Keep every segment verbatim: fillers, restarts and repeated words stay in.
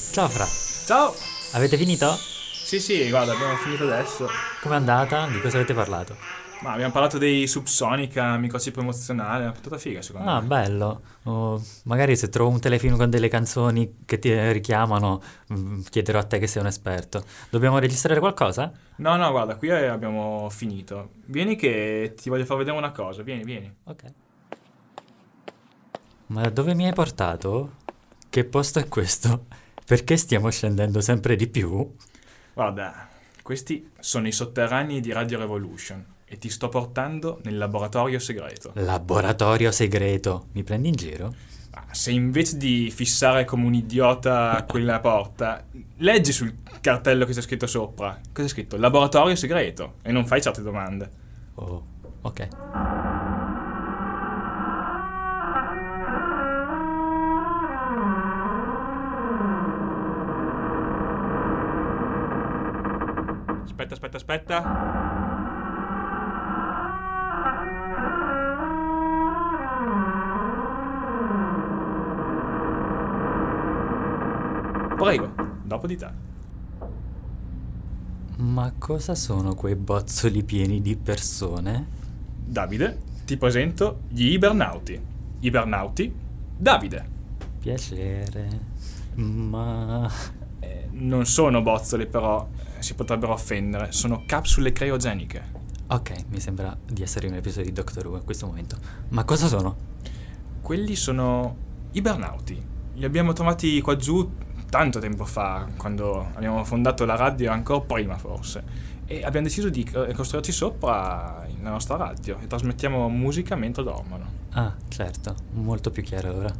Ciao Fra, Ciao! avete finito? Sì, sì, guarda, abbiamo finito adesso. Com'è andata? Di cosa avete parlato? Ma abbiamo parlato dei Subsonica, microchip emozionale, una puntata figa secondo Ah, me. bello. Oh, magari se trovo un telefilm con delle canzoni che ti richiamano, mm, chiederò a te che sei un esperto. Dobbiamo registrare qualcosa? No, no, guarda, qui abbiamo finito. Vieni che ti voglio far vedere una cosa, vieni, vieni. Ok. Ma dove mi hai portato? Che posto è questo? Perché stiamo scendendo sempre di più? Guarda, questi sono i sotterranei di Radio Revolution e ti sto portando nel laboratorio segreto. Laboratorio segreto. Mi prendi in giro? Ah, se invece di fissare come un idiota quella porta, leggi sul cartello che c'è scritto sopra. Cosa è scritto? Laboratorio segreto. E non fai certe domande. Oh, ok. Aspetta, aspetta, aspetta. Prego, dopo di te. Ma cosa sono quei bozzoli pieni di persone? Davide, ti presento gli ibernauti. Ibernauti, Davide. Piacere. Ma... Eh, non sono bozzoli però, eh, si potrebbero offendere, sono capsule criogeniche. Ok, mi sembra di essere in un episodio di Doctor Who in questo momento. Ma cosa sono? Quelli sono ibernauti. Li abbiamo trovati qua giù tanto tempo fa, quando abbiamo fondato la radio, ancora prima forse. E abbiamo deciso di eh, costruirci sopra la nostra radio e trasmettiamo musica mentre dormono. Ah, certo, molto più chiaro ora.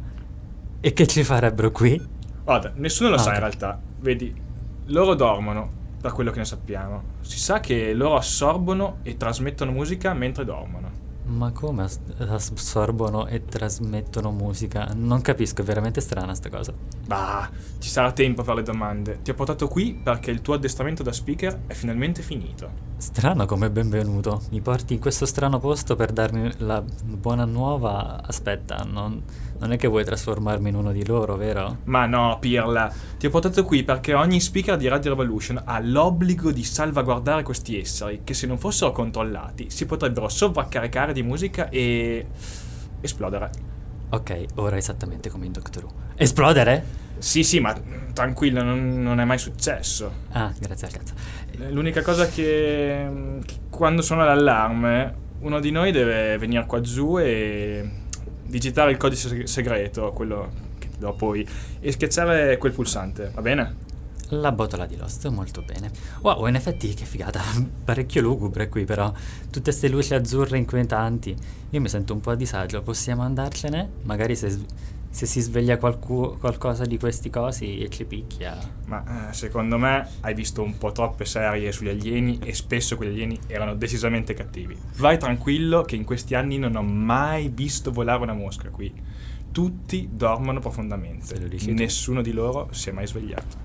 E che ci farebbero qui? Guarda, nessuno lo Ah, sa ok. in realtà. Vedi, loro dormono, da quello che ne sappiamo. Si sa che loro assorbono e trasmettono musica mentre dormono. Ma come as- assorbono e trasmettono musica? Non capisco, è veramente strana sta cosa. Bah, ci sarà tempo per le domande. Ti ho portato qui perché il tuo addestramento da speaker è finalmente finito. Strano come benvenuto. Mi porti in questo strano posto per darmi la buona nuova? Aspetta, non, non è che vuoi trasformarmi in uno di loro, vero? Ma no, Pirla, ti ho portato qui perché ogni speaker di Radio Revolution ha l'obbligo di salvaguardare questi esseri che se non fossero controllati si potrebbero sovraccaricare di musica e esplodere. Ok, ora esattamente come in Doctor Who. Esplodere? Sì, sì, ma tranquillo, non, non è mai successo. Ah, grazie al cazzo. L'unica cosa che, che quando suona l'allarme uno di noi deve venire qua giù e digitare il codice seg- segreto, quello che ti do poi, e schiacciare quel pulsante, va bene? La botola di Lost, molto bene. Wow, in effetti che figata, parecchio lugubre qui però. Tutte queste luci azzurre inquietanti. Io mi sento un po' a disagio, possiamo andarcene? Magari se, se si sveglia qualcu- qualcosa di questi cosi e ci picchia. Ma eh, secondo me hai visto un po' troppe serie sugli alieni e spesso quegli alieni erano decisamente cattivi. Vai tranquillo che in questi anni non ho mai visto volare una mosca qui. Tutti dormono profondamente. Se lo dici tu. Nessuno di loro si è mai svegliato.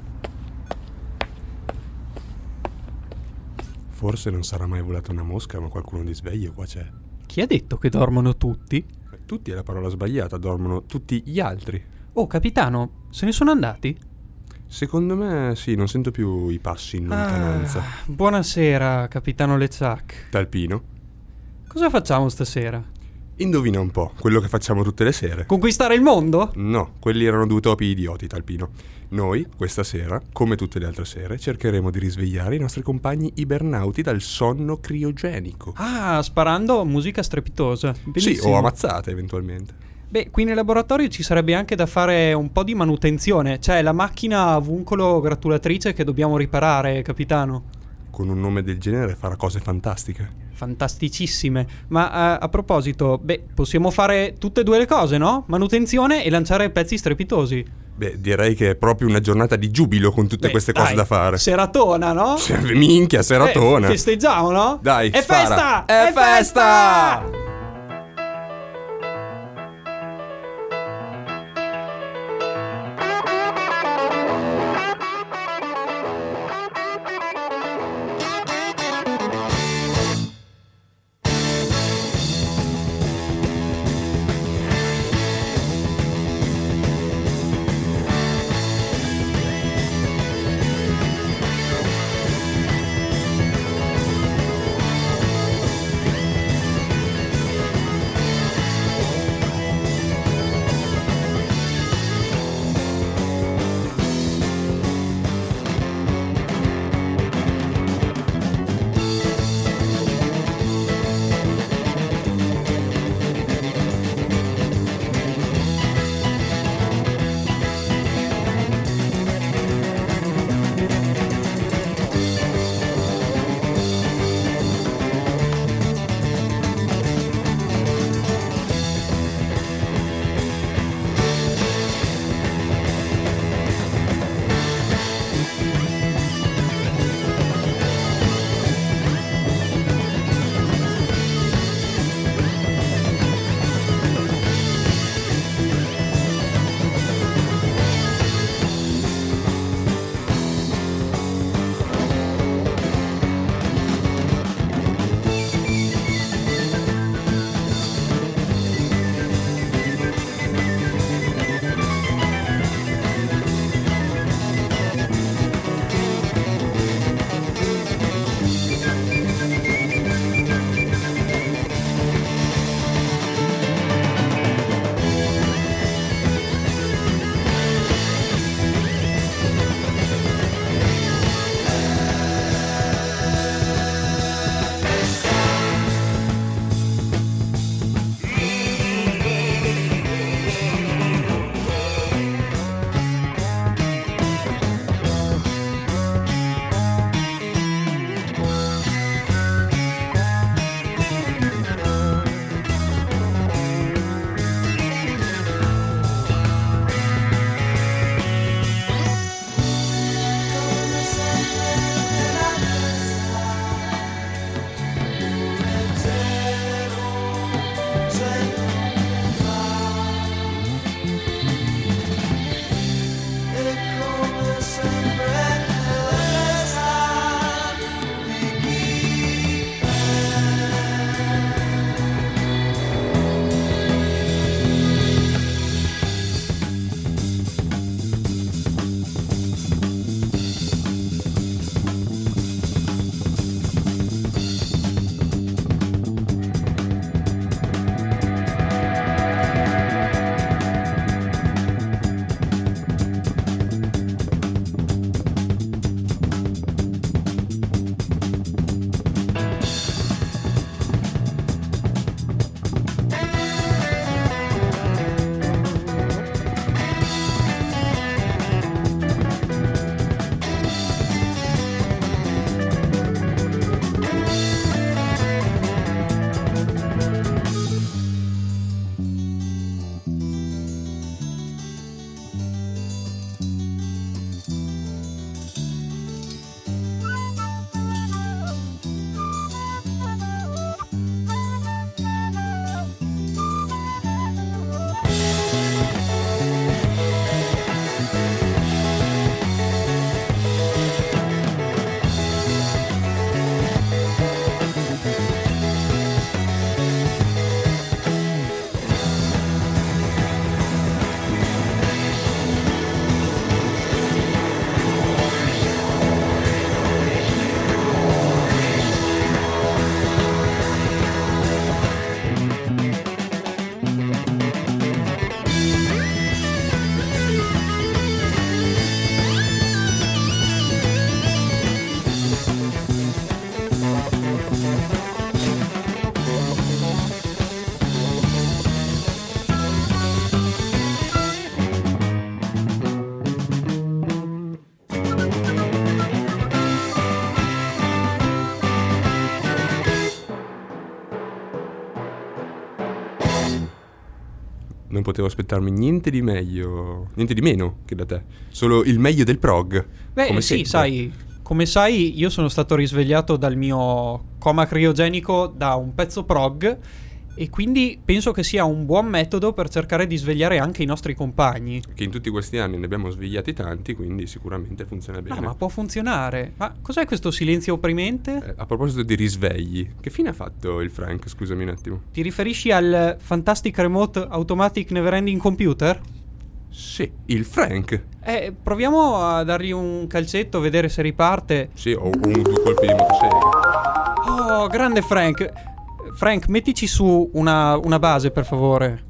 Forse non sarà mai volata una mosca, ma qualcuno di sveglio qua c'è. Chi ha detto che dormono tutti? Tutti è la parola sbagliata, dormono tutti gli altri. Oh, capitano, se ne sono andati? Secondo me sì, non sento più i passi in lontananza. Ah, buonasera, capitano LeChuck. Talpino, Cosa facciamo stasera? indovina un po', quello che facciamo tutte le sere. Conquistare il mondo? No, quelli erano due topi idioti, Talpino. Noi, questa sera, come tutte le altre sere, cercheremo di risvegliare i nostri compagni ibernauti dal sonno criogenico. Ah, sparando musica strepitosa. Sì, Benissimo. o ammazzate eventualmente. Beh, qui nel laboratorio ci sarebbe anche da fare un po' di manutenzione. C'è la macchina avuncolo gratulatrice che dobbiamo riparare, capitano. Con un nome del genere farà cose fantastiche. Fantasticissime. Ma eh, a proposito, beh, possiamo fare tutte e due le cose, no? Manutenzione e lanciare pezzi strepitosi. Beh, direi che è proprio una giornata di giubilo con tutte Beh, queste dai, cose da fare. Seratona, no? Minchia, seratona. Eh, festeggiamo, no? Dai, è spara. festa! È festa! non potevo aspettarmi niente di meglio, niente di meno che da te. Solo il meglio del prog. Beh, come sì, sempre. sai, come sai, io sono stato risvegliato dal mio coma criogenico da un pezzo prog e quindi penso che sia un buon metodo per cercare di svegliare anche i nostri compagni. Che in tutti questi anni ne abbiamo svegliati tanti, quindi sicuramente funziona bene. No, ma può funzionare. Ma cos'è questo silenzio opprimente? Eh, a proposito di risvegli, che fine ha fatto il Frank? Scusami un attimo. Ti riferisci al Fantastic Remote Automatic Neverending Computer? Sì, il Frank. Eh, proviamo a dargli un calcetto, vedere se riparte. Sì, o un due colpi di motosega. Oh, grande Frank. Frank, mettici su una, una base, per favore.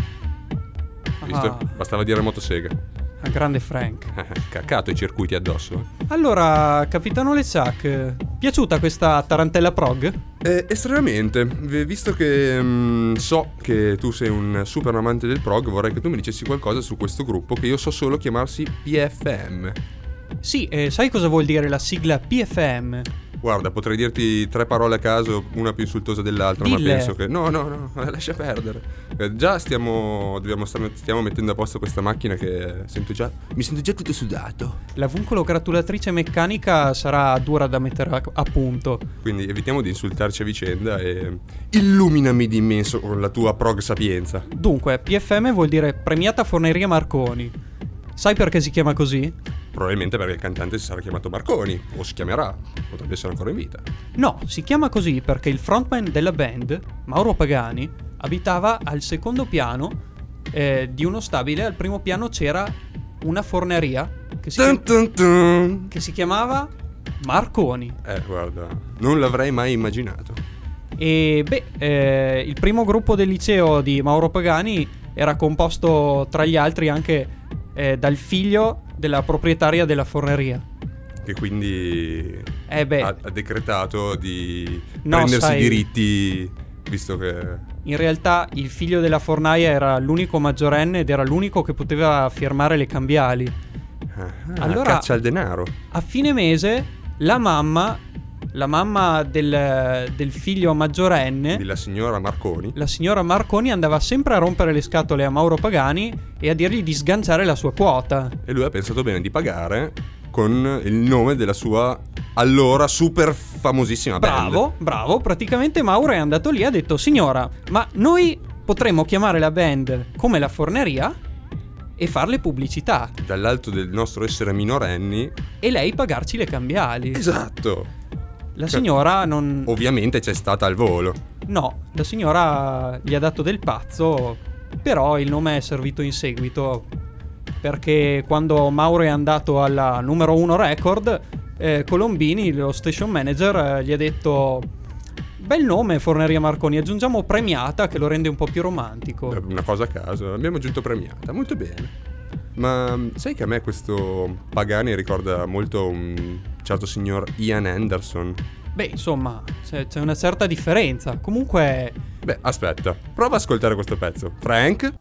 Visto? Ah, Bastava dire motosega. grande Frank. Caccato i circuiti addosso. Allora, capitano LeChuck, piaciuta questa tarantella prog? Eh, estremamente. V- Visto che mm, so che tu sei un super amante del prog, vorrei che tu mi dicessi qualcosa su questo gruppo che io so solo chiamarsi P F M. Sì, eh, sai cosa vuol dire la sigla P F M? Guarda, potrei dirti tre parole a caso, una più insultosa dell'altra, Dille. ma penso che... No, no, no, lascia perdere. Eh, già stiamo... Dobbiamo star- stiamo mettendo a posto questa macchina che sento già... Mi sento già tutto sudato. L'avuncolo gratulatrice meccanica sarà dura da mettere a, a punto. Quindi evitiamo di insultarci a vicenda e... Illuminami di immenso con la tua prog sapienza. Dunque, P F M vuol dire Premiata Forneria Marconi. Sai perché si chiama così? Probabilmente perché il cantante si sarà chiamato Marconi, o si chiamerà, potrebbe essere ancora in vita. No, si chiama così perché il frontman della band, Mauro Pagani, abitava al secondo piano eh, di uno stabile. Al primo piano c'era una forneria che si, Dun dun dun. che si chiamava Marconi. Eh, guarda, non l'avrei mai immaginato. E beh, eh, il primo gruppo del liceo di Mauro Pagani era composto tra gli altri anche eh, dal figlio della proprietaria della forneria. Che quindi Eh beh, ha, ha decretato di No, prendersi sai- i diritti, visto che... in realtà il figlio della fornaia era l'unico maggiorenne ed era l'unico che poteva firmare le cambiali. Ah, Allora- caccia al denaro. A fine mese la mamma, la mamma del, del figlio maggiorenne, Della signora Marconi. la signora Marconi, andava sempre a rompere le scatole a Mauro Pagani e a dirgli di sganciare la sua quota. E lui ha pensato bene di pagare con il nome della sua allora super famosissima band. Bravo, bravo. Praticamente Mauro è andato lì e ha detto: signora, ma noi potremmo chiamare la band come la forneria e farle pubblicità Dall'alto del nostro essere minorenni. e lei pagarci le cambiali. Esatto. La signora non... Ovviamente c'è stata al volo. No, la signora gli ha dato del pazzo, però il nome è servito in seguito, perché quando Mauro è andato alla numero uno record, eh, Colombini, lo station manager, eh, gli ha detto: bel nome Forneria Marconi, aggiungiamo Premiata che lo rende un po' più romantico. Una cosa a caso, abbiamo aggiunto Premiata, molto bene. Ma sai che a me questo Pagani ricorda molto un certo signor Ian Anderson? Beh, insomma, c'è, c'è una certa differenza. Comunque, Beh, aspetta, prova ad ascoltare questo pezzo. Frank?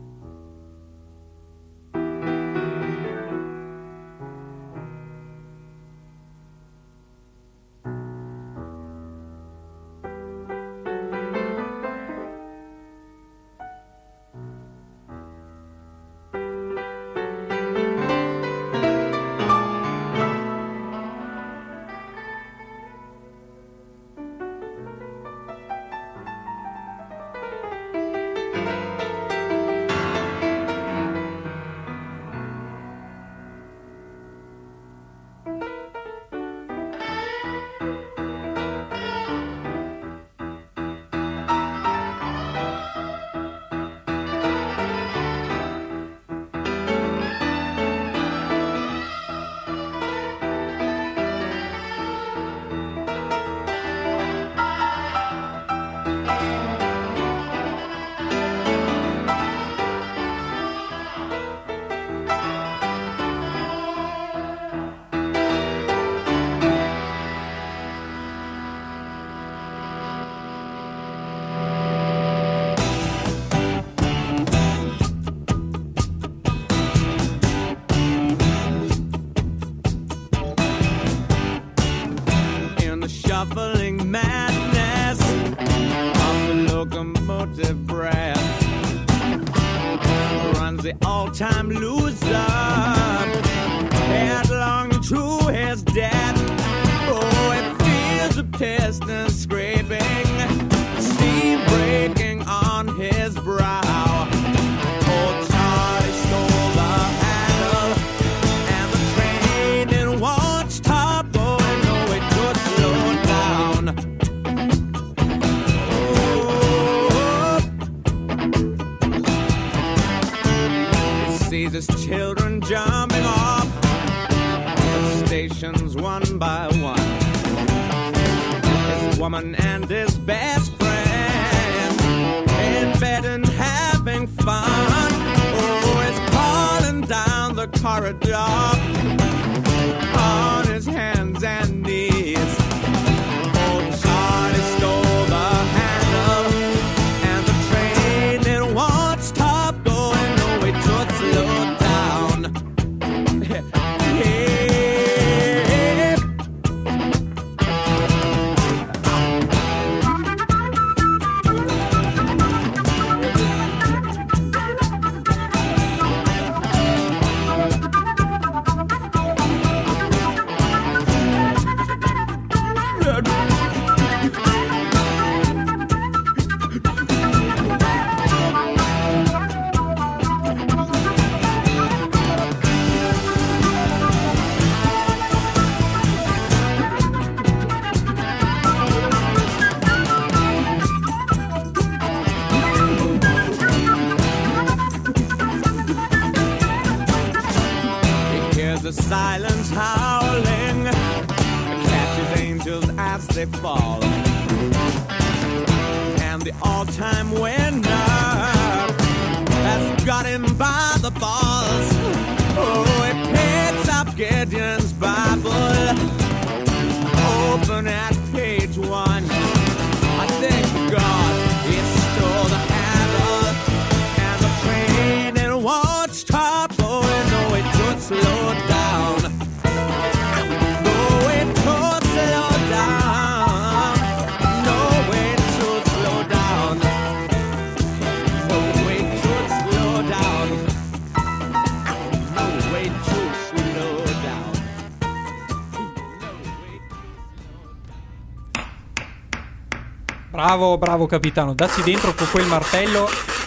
shuffling madness of the locomotive breath. the all-time loser, headlong to his death. Oh, it feels a piston scraping, steam breaking on his brow. Old Charlie stole the handle, and the train it won't stop going. No, it could slow down. Oh, he sees his children jumping off the stations one by one. His woman and his best friend in bed and having fun. Oh, he's crawling down the corridor on his hands and knees. Old Charlie stole the handle, and the train it won't stop going. No, it should slow down. Yeah. The silence howling catches angels as they fall, and the all-time winner has got him by the balls. Oh, he picks up Gideon's Bible, open at page one. I thank God he stole the handle, and the train it won't stop. Oh, no, it should slow down. Bravo, bravo capitano, dacci dentro con quel martello,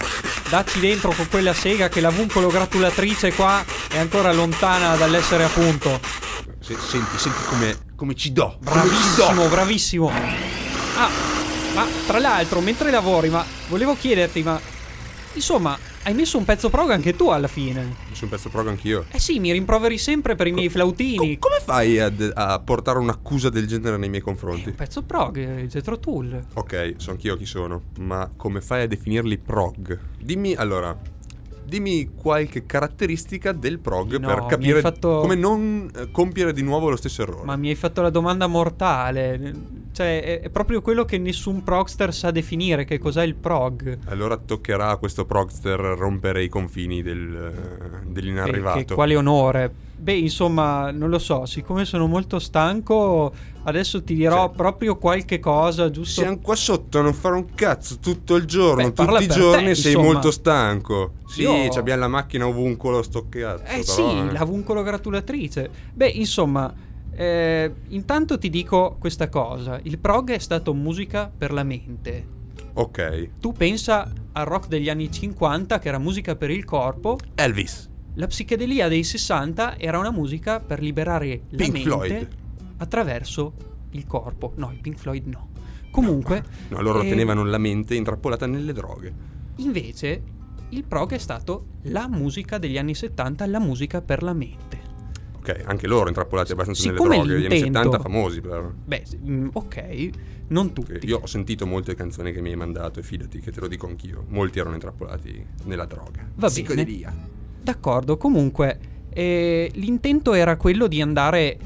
dacci dentro con quella sega, che l'avuncolo gratulatrice qua è ancora lontana dall'essere a punto. Se, senti, senti come, come ci do. Bravissimo, come ci do. bravissimo. Ah, ma tra l'altro, mentre lavori, ma volevo chiederti, ma insomma, hai messo un pezzo prog anche tu alla fine? Ho messo un pezzo prog anch'io. Eh sì, mi rimproveri sempre per i miei flautini. Co- come fai a, a portare un'accusa del genere nei miei confronti? Un pezzo prog, eh, Jethro Tull. Ok, so anch'io chi sono, ma come fai a definirli prog? Dimmi, allora, dimmi qualche caratteristica del prog No, per mi hai capire fatto- come non eh, compiere di nuovo lo stesso errore. Ma mi hai fatto la domanda mortale. Cioè, è, è proprio quello che nessun progster sa definire, che cos'è il prog. Allora toccherà a questo progster rompere i confini del, eh, dell'inarrivato. Che, che quale onore. Beh, insomma, non lo so, siccome sono molto stanco, adesso ti dirò Sì. proprio qualche cosa, giusto? Siamo qua sotto a non fare un cazzo tutto il giorno. Beh, parla tutti i per giorni te, sei insomma. molto stanco. Sì, Io- abbiamo la macchina ovunque, sto cazzo. Eh però, sì, eh. l'avuncolo gratulatrice. Beh, insomma, eh, intanto ti dico questa cosa. Il prog è stato musica per la mente. Ok. Tu pensa al rock degli anni cinquanta, che era musica per il corpo. Elvis. La psichedelia dei sessanta era una musica per liberare la Pink mente Floyd. attraverso il corpo. No, i Pink Floyd no. Comunque, No, loro eh, tenevano la mente intrappolata nelle droghe. invece il prog è stato la musica degli anni settanta, la musica per la mente. Ok, anche loro intrappolati abbastanza Siccome nelle droghe. Gli anni l'intento- settanta famosi, però. Beh, s- mm, ok, non tutti. Io ho sentito molte canzoni che mi hai mandato e fidati che te lo dico anch'io. Molti erano intrappolati nella droga. Va Psicodelia. bene. D'accordo, comunque eh, l'intento era quello di andare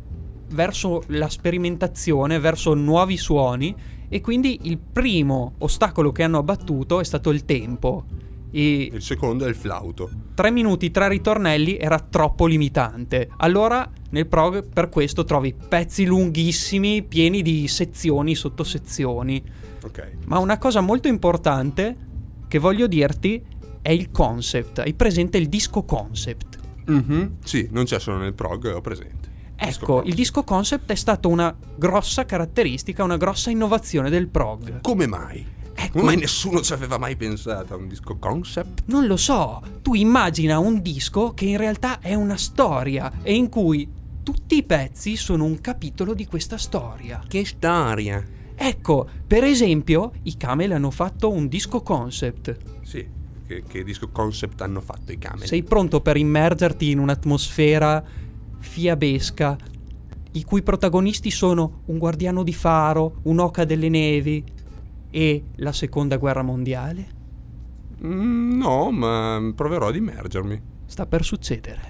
verso la sperimentazione, verso nuovi suoni, e quindi il primo ostacolo che hanno abbattuto è stato il tempo. E Il secondo è il flauto. tre minuti, tre ritornelli era troppo limitante. Allora nel prog per questo trovi pezzi lunghissimi, pieni di sezioni, sottosezioni. Ok. Ma una cosa molto importante che voglio dirti è il concept. Hai presente il disco concept? Mhm, sì, non c'è solo nel prog, ho presente. Disco Ecco, concept. il disco concept è stata una grossa caratteristica, una grossa innovazione del prog. Come mai? Ecco. Come mai nessuno ci aveva mai pensato a un disco concept? Non lo so, tu immagina un disco che in realtà è una storia e in cui tutti i pezzi sono un capitolo di questa storia. Che storia! Ecco, per esempio, i Camel hanno fatto un disco concept. Sì, che, che disco concept hanno fatto i Camel? Sei pronto per immergerti in un'atmosfera fiabesca, i cui protagonisti sono un guardiano di faro, un'oca delle nevi e la seconda guerra mondiale? Mm, no, ma proverò ad immergermi. Sta per succedere.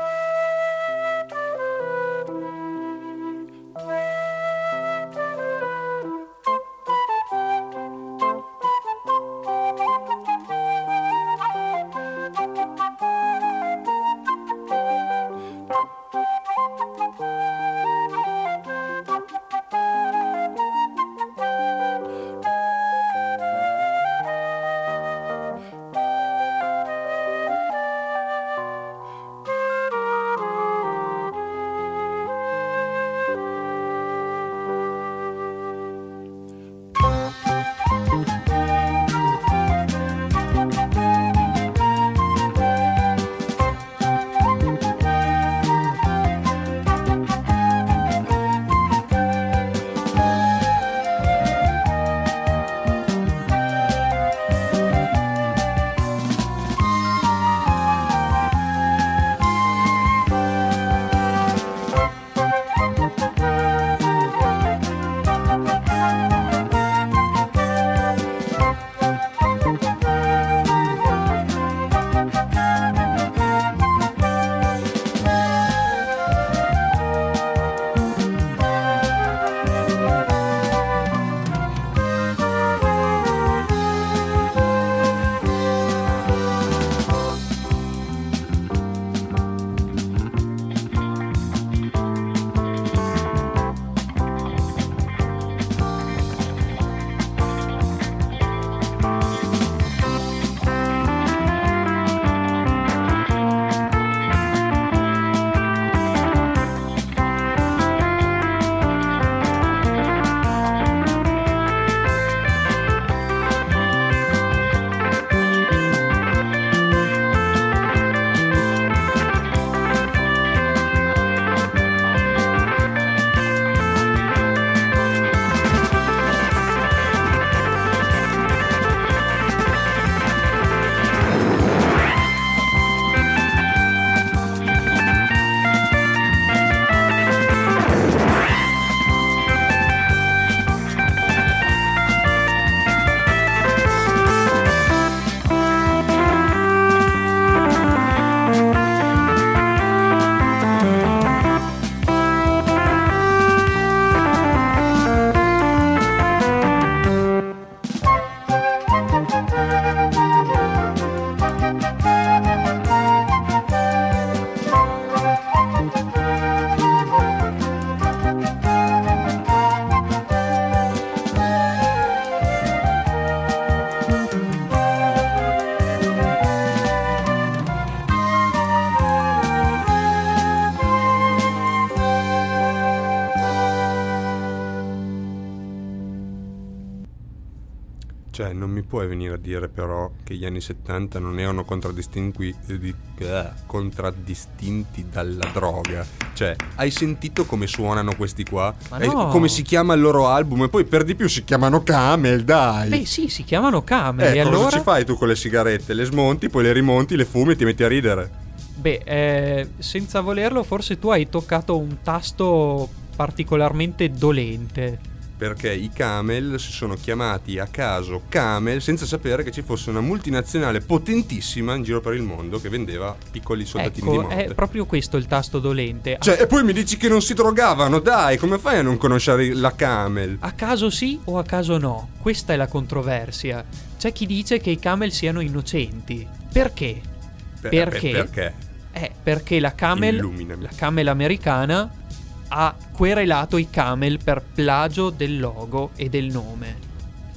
Cioè, non mi puoi venire a dire però che gli anni settanta non erano contraddistinti, di, eh, contraddistinti dalla droga. Cioè, hai sentito come suonano questi qua? Ma Hai- no. come si chiama il loro album? E poi per di più si chiamano Camel, dai! Beh sì, si chiamano Camel. eh, e cosa allora? ci fai tu con le sigarette? Le smonti, poi le rimonti, le fumi e ti metti a ridere. Beh, eh, senza volerlo, forse tu hai toccato un tasto particolarmente dolente. Perché i Camel si sono chiamati a caso Camel senza sapere che ci fosse una multinazionale potentissima in giro per il mondo che vendeva piccoli soldatini di Ecco, morte. è proprio questo il tasto dolente. Cioè, e poi mi dici che non si drogavano, dai, come fai a non conoscere la Camel? A caso sì o a caso no? Questa è la controversia. C'è chi dice che i Camel siano innocenti. Perché? Per- perché? per- perché? Eh, perché la Camel, Illuminami. la Camel americana ha querelato i Camel per plagio del logo e del nome.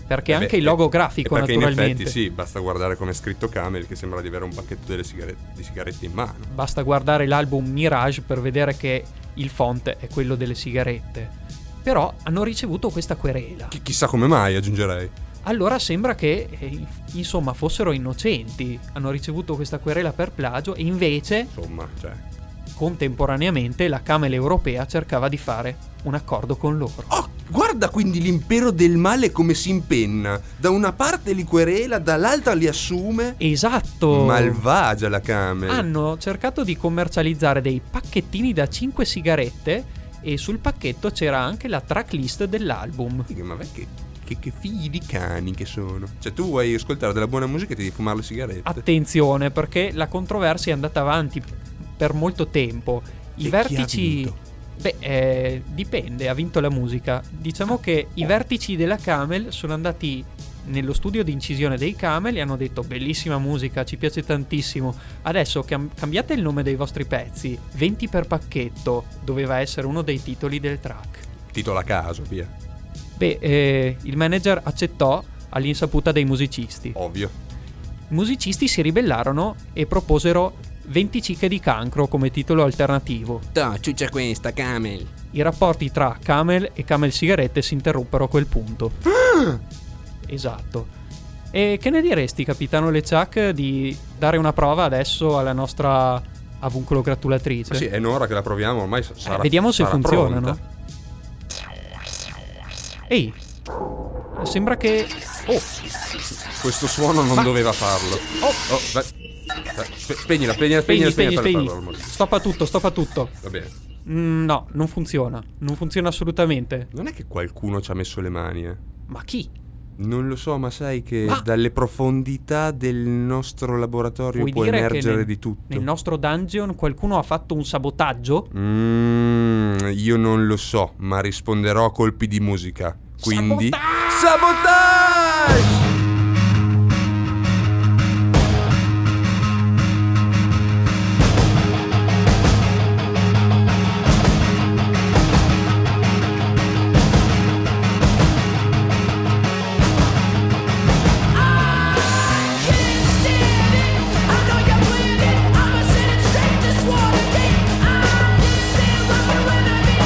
perché Eh anche beh, il logo e- grafico e perché naturalmente. in effetti sì, basta guardare come è scritto Camel, che sembra di avere un pacchetto delle sigarette, di sigarette in mano. Basta guardare l'album Mirage per vedere che il font è quello delle sigarette. Però hanno ricevuto questa querela. Chi- chissà come mai, aggiungerei. Allora sembra che eh, insomma fossero innocenti. Hanno ricevuto questa querela per plagio e invece Insomma, cioè. contemporaneamente la Camel europea cercava di fare un accordo con loro. Oh, guarda quindi l'impero del male come si impenna. Da una parte li querela, dall'altra li assume. Esatto. Malvagia la Camel. Hanno cercato di commercializzare dei pacchettini da cinque sigarette e sul pacchetto c'era anche la tracklist dell'album. Figa, ma vai che, che, che figli di cani che sono. Cioè tu vuoi ascoltare della buona musica e ti devi fumare le sigarette. Attenzione, perché la controversia è andata avanti per molto tempo. I E vertici... chi ha vinto? Beh, eh, dipende, ha vinto la musica. Diciamo che i vertici della Camel sono andati nello studio di incisione dei Camel e hanno detto: bellissima musica, ci piace tantissimo, adesso cam- cambiate il nome dei vostri pezzi, venti per pacchetto doveva essere uno dei titoli del track. Titolo a caso, via. Beh, eh, il manager accettò all'insaputa dei musicisti. Ovvio. I musicisti si ribellarono e proposero venti cicche di cancro come titolo alternativo. Da, ciuccia questa, Camel. I rapporti tra Camel e Camel Sigarette si interruppero a quel punto. Esatto. E che ne diresti, capitano LeChuck, di dare una prova adesso alla nostra avuncolo gratulatrice? Ma sì, è un'ora che la proviamo, ormai sa- sarà Eh, vediamo se sarà funziona, pronta. no? Ehi, sembra che... Oh, Questo suono non Ma- doveva farlo. oh, Oh, vai. Dai, spe- spegnila, spegnila, spegni, spegnila, spegni, spegnila, spegni. parla, parla, parla. Stoppa tutto, stoppa tutto. Va bene. Mm, no, non funziona. Non funziona assolutamente. Non è che qualcuno ci ha messo le mani, eh? Ma chi? Non lo so, ma sai che Ma- dalle profondità del nostro laboratorio Vuoi può dire che emergere nel- di tutto. Nel nostro dungeon qualcuno ha fatto un sabotaggio? Mm, io non lo so, ma risponderò a colpi di musica. Quindi... Sabotage! Sabotage!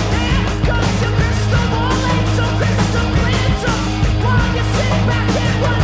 While you're sitting back and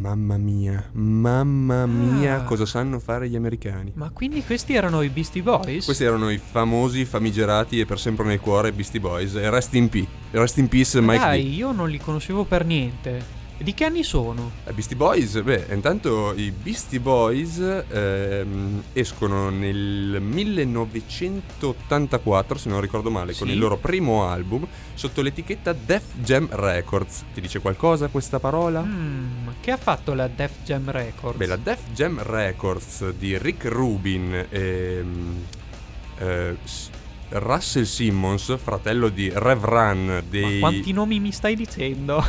Mamma mia, mamma mia, Ah. cosa sanno fare gli americani. Ma quindi questi erano i Beastie Boys? Questi erano i famosi, famigerati e per sempre nel cuore Beastie Boys. E rest in peace, rest in peace Mike Dai, D. io non li conoscevo per niente. Di che anni sono? I Beastie Boys, beh, intanto i Beastie Boys ehm, escono nel millenovecentottantaquattro, se non ricordo male, con Sì. il loro primo album sotto l'etichetta Def Jam Records. Ti dice qualcosa questa parola? Mm, che ha fatto la Def Jam Records? Beh, la Def Jam Records di Rick Rubin e eh, S- Russell Simmons, fratello di Rev Run dei Ma quanti nomi mi stai dicendo?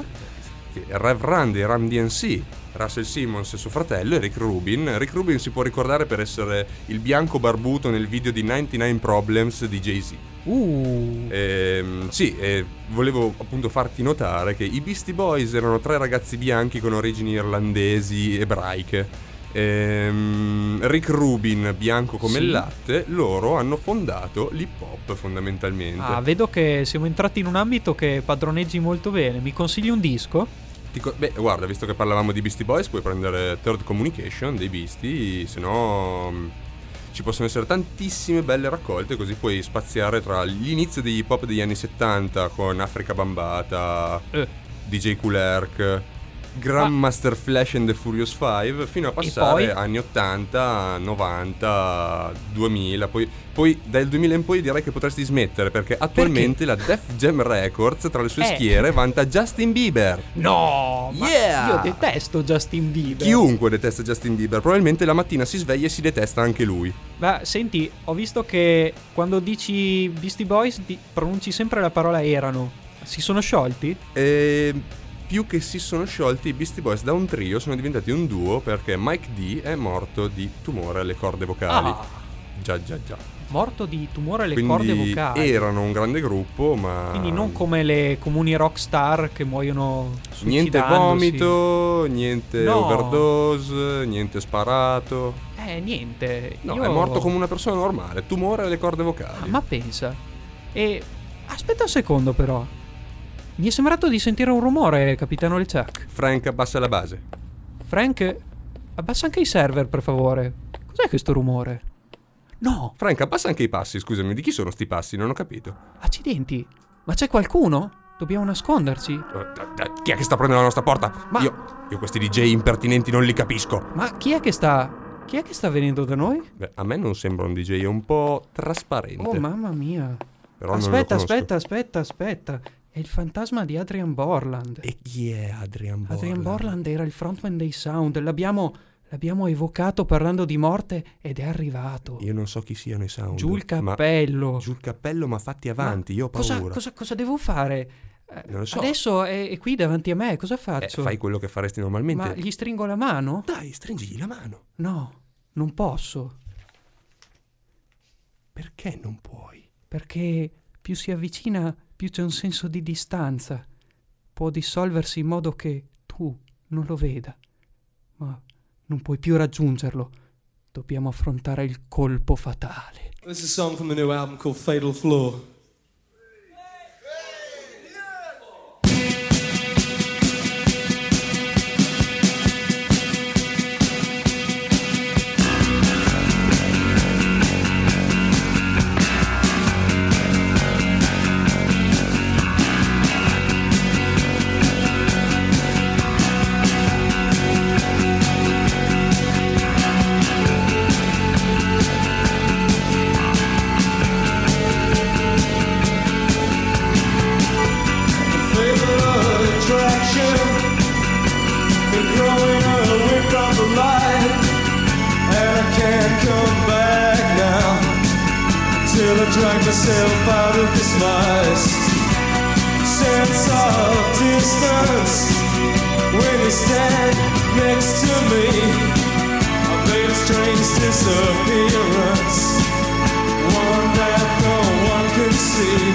Rev Run dei Run D M C, Russell Simmons suo fratello e Rick Rubin. Rick Rubin si può ricordare per essere il bianco barbuto nel video di novantanove Problems di Jay-Z. Uh, Ehm, sì, e volevo appunto farti notare che i Beastie Boys erano tre ragazzi bianchi con origini irlandesi ebraiche. Ehm, Rick Rubin, bianco come Sì. il latte, loro hanno fondato l'hip hop fondamentalmente. ah, vedo che siamo entrati in un ambito che padroneggi molto bene. Mi consigli un disco? Ti co- Beh, guarda, visto che parlavamo di Beastie Boys, puoi prendere Third Communication dei Beastie, se no mh, ci possono essere tantissime belle raccolte, così puoi spaziare tra l'inizio degli hip hop degli anni settanta con Africa Bambata, Eh. D J Kool Herc, Grandmaster Flash and the Furious Five, fino a poi? passare anni ottanta, novanta, duemila. Poi, poi dal duemila in poi direi che potresti smettere, perché attualmente la Def Jam Records tra le sue Eh. schiere vanta Justin Bieber. No, ma Yeah! io detesto Justin Bieber. Chiunque detesta Justin Bieber, probabilmente la mattina si sveglia e si detesta anche lui. Ma senti, ho visto che quando dici Beastie Boys di- pronunci sempre la parola erano. Si sono sciolti? E più che si sono sciolti, i Beastie Boys da un trio sono diventati un duo perché Mike D è morto di tumore alle corde vocali. Ah, Già, già, già. morto di tumore alle Quindi corde vocali. erano un grande gruppo, ma Quindi non come le comuni rockstar che muoiono niente suicidandosi. vomito, niente No. overdose, niente sparato. Eh, niente. No, io- è morto come una persona normale, tumore alle corde vocali. Ah, ma pensa. E aspetta un secondo però. Mi è sembrato di sentire un rumore, capitano LeChuck. Frank, abbassa la base. Frank, abbassa anche i server, per favore. Cos'è questo rumore? No, Frank, abbassa anche i passi, scusami, di chi sono sti passi? Non ho capito. accidenti. Ma c'è qualcuno? Dobbiamo nasconderci? Eh, eh, Chi è che sta prendendo la nostra porta? Ma- Io, io questi D J impertinenti non li capisco. Ma chi è che sta... Chi è che sta venendo da noi? Beh, a me non sembra un D J, è un po' trasparente. Oh, mamma mia. Però non lo aspetta, conosco. aspetta, aspetta, aspetta. È il fantasma di Adrian Borland. E chi è Adrian Borland? Adrian Borland era il frontman dei Sound. L'abbiamo, l'abbiamo evocato parlando di morte ed è arrivato. Io non so chi siano i Sound. Giù il ma- cappello. Giù il cappello, ma fatti avanti, io ho cosa, paura. cosa, cosa devo fare? Eh, Non lo so. Adesso è, è qui davanti a me, cosa Eh, faccio? fai quello che faresti normalmente. Ma gli stringo la mano? Dai, stringigli la mano. No, non posso. Perché non puoi? Perché più si avvicina, più c'è un senso di distanza. Può dissolversi in modo che tu non lo veda. Ma non puoi più raggiungerlo. Dobbiamo affrontare il colpo fatale. This is a song from a new album called Fatal Flaw. Drag myself out of this vice. Sense of distance when you stand next to me. I made a strange disappearance, one that no one could see.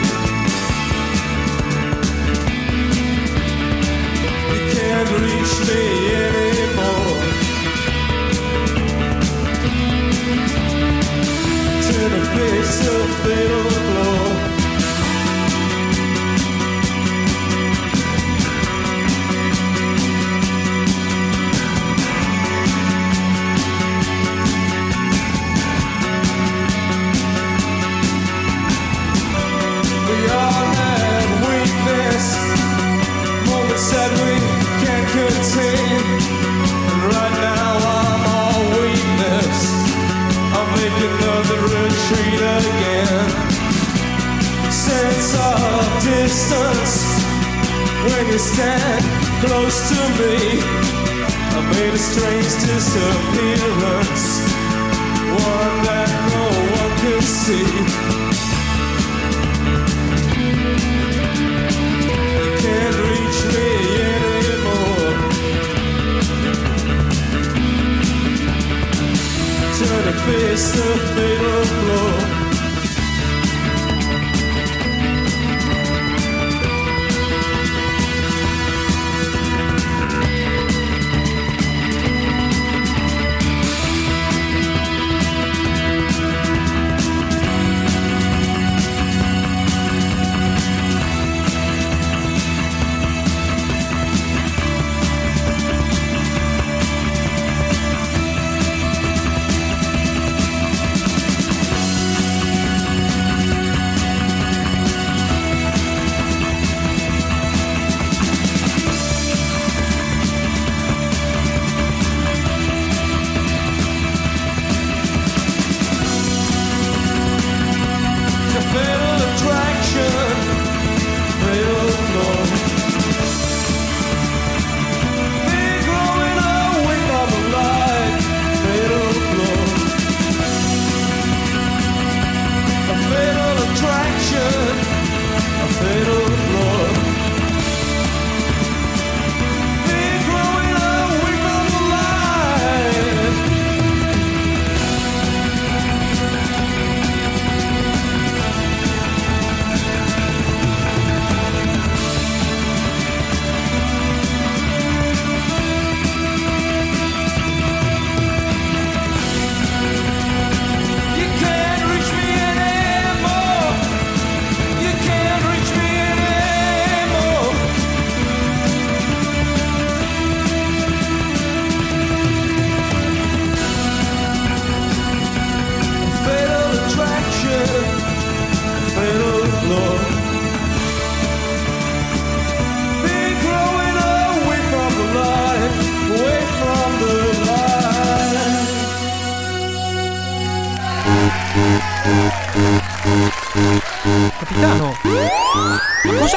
You can't reach me anymore. To the face of fatal flaw. when you stand close to me. I made a strange disappearance, one that no one can see. You can't reach me anymore. Turn to face the fatal blow. Capitano, ma cos'è?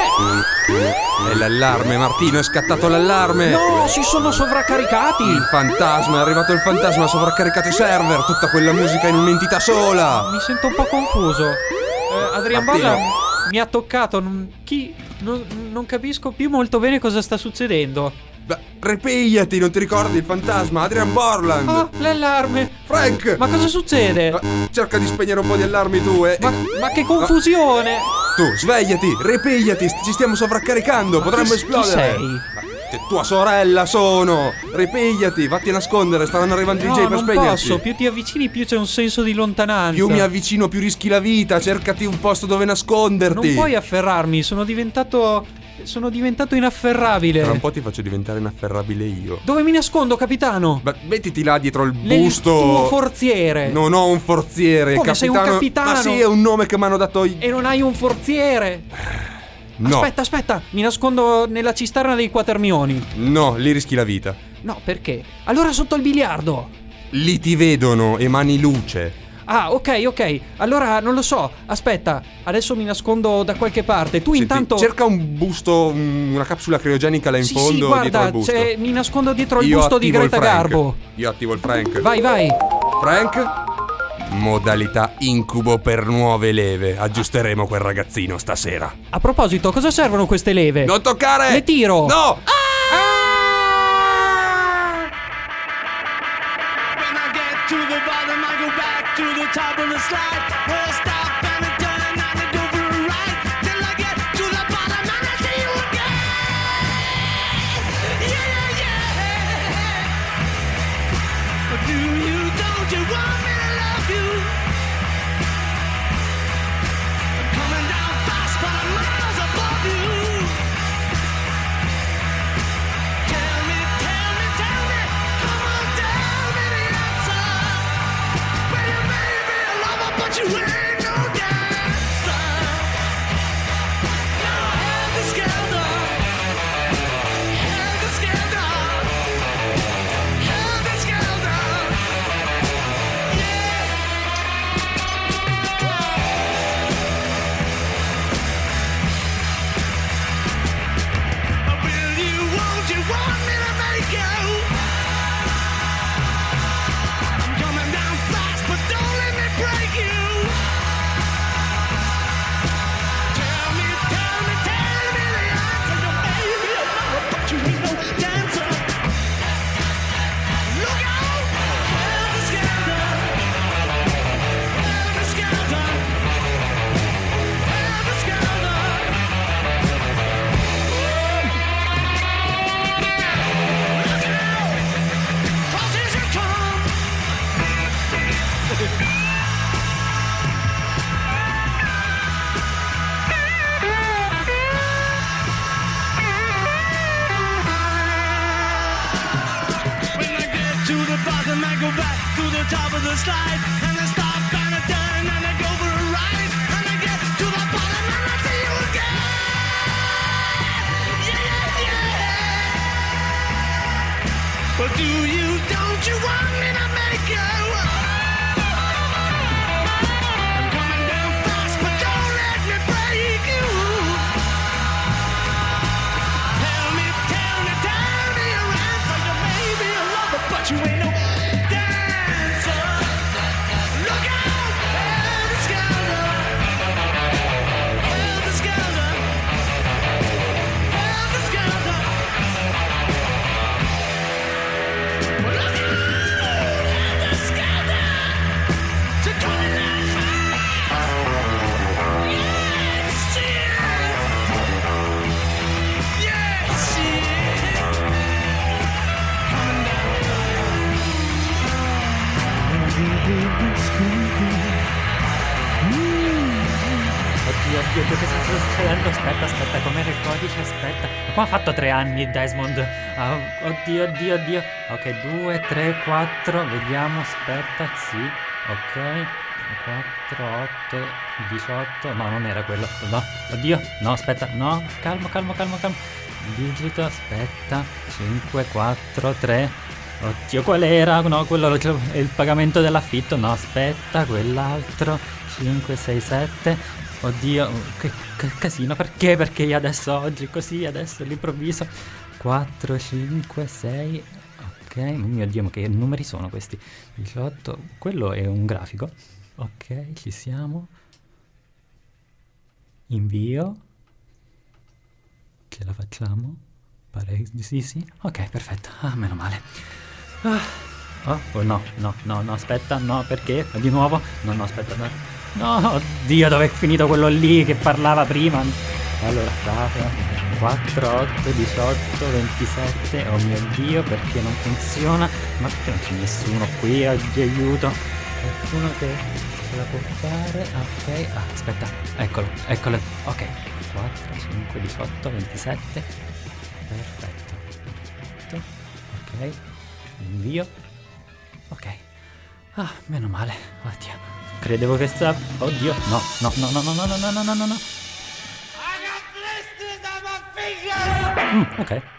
È l'allarme, Martino, è scattato l'allarme. No, si sono sovraccaricati. Il fantasma, è arrivato il fantasma, ha sovraccaricato i server. Tutta quella musica in un'entità sola. Mi sento un po' confuso. eh, Adrian Martino. Borland mi ha toccato. non- Chi? Non, non capisco più molto bene cosa sta succedendo. Beh, ripigliati, non ti ricordi il fantasma? Adrian Borland. Oh, l'allarme. Frank. Ma cosa succede? Eh, Cerca di spegnere un po' di allarmi tu e... Ma, ma che confusione! Tu, svegliati, ripigliati, st- ci stiamo sovraccaricando, potremmo chi- esplodere. chi sei? Ma che tua sorella sono. Ripigliati, vatti a nascondere, staranno arrivando i No, D J per non spegnerci. posso. Più ti avvicini, più c'è un senso di lontananza. Più mi avvicino, più rischi la vita, cercati un posto dove nasconderti. Non puoi afferrarmi, sono diventato. Sono diventato inafferrabile. Tra un po' ti faccio diventare inafferrabile io. Dove mi nascondo, capitano? Ma mettiti là dietro il Nel busto. tuo forziere. Non ho un forziere, Come, sei un capitano? Ma sì, è un nome che mi hanno dato i... E non hai un forziere. No, Aspetta, aspetta, mi nascondo nella cisterna dei quatermioni. no, lì rischi la vita. No, perché? Allora sotto il biliardo. Lì ti vedono, emani luce. Ah, ok, ok. Allora non lo so. Aspetta, adesso mi nascondo da qualche parte. Tu Senti, intanto. cerca un busto, un- una capsula criogenica là in Sì, fondo sì, dietro guarda, al busto. c'è- mi nascondo dietro il Io busto di attivo il Greta Frank. Garbo. Io attivo il Frank. Vai, vai. Frank? Modalità incubo per nuove leve. Aggiusteremo quel ragazzino stasera. A proposito, cosa servono queste leve? Non toccare! Le tiro. No! When I get to the bottom, I go back to the top of the slide. Where I stop and I turn and I go for a ride. Till I get to the bottom and I see you again. Yeah, yeah, yeah. Do you, don't you want me to love you? I'm coming down fast, but I'm miles above you. Tell me, tell me, tell me, come on, tell me the answer. Well, you may be a lover, but you ain't no top of the slide, and they stop and they turn and they go for a ride, and they get to the bottom and I see you again. Yeah, yeah. But do you, don't you want me to make you? I'm coming down fast, but don't let me break you. Tell me, tell me, tell me your answer. You may be a lover, but you ain't no dancer. Look out, Elvis Costello. Elvis Costello. Elvis Costello. Look out, Elvis Costello. To twenty-nine fast. Yes, she is. Yes, she is. Coming Oddio, oddio, oddio, che sta succedendo? Aspetta, aspetta, com'era il codice? Aspetta. Ma come ha fatto tre anni Desmond? Ah, oddio, oddio, oddio. Ok, due, tre, quattro, vediamo, aspetta, sì, ok. quattro, otto, diciotto, no, non era quello, no, oddio, no, aspetta, no, calmo, calmo, calmo, calmo. Digito, aspetta, cinque, quattro, tre, oddio, qual era? No, quello è il pagamento dell'affitto, no, aspetta, quell'altro, cinque, sei, sette. Oddio, che, che casino, perché? Perché io adesso oggi così, adesso all'improvviso quattro, cinque, sei, ok, mio Dio, ma che numeri sono questi? diciotto, quello è un grafico, ok, ci siamo, invio, ce la facciamo, pare sì sì, ok, perfetto, ah, meno male. Ah, oh, oh, no, no, no, no, aspetta, no, perché? Di nuovo? No, no, aspetta, no. No, oddio, dove è finito quello lì che parlava prima? Allora, quattro, otto, diciotto, ventisette, oh mio Dio, perché non funziona? Ma perché non c'è nessuno qui oggi, aiuto? Qualcuno che ce la può fare? Ok, ah, aspetta, eccolo, eccolo, ok, quattro, cinque, diciotto, ventisette, perfetto, perfetto, ok, invio, ok, ah, meno male, oddio. Credevo che sta... Oddio, no, no, no, no, no, no, no, no, no, no, no. Mm, ok.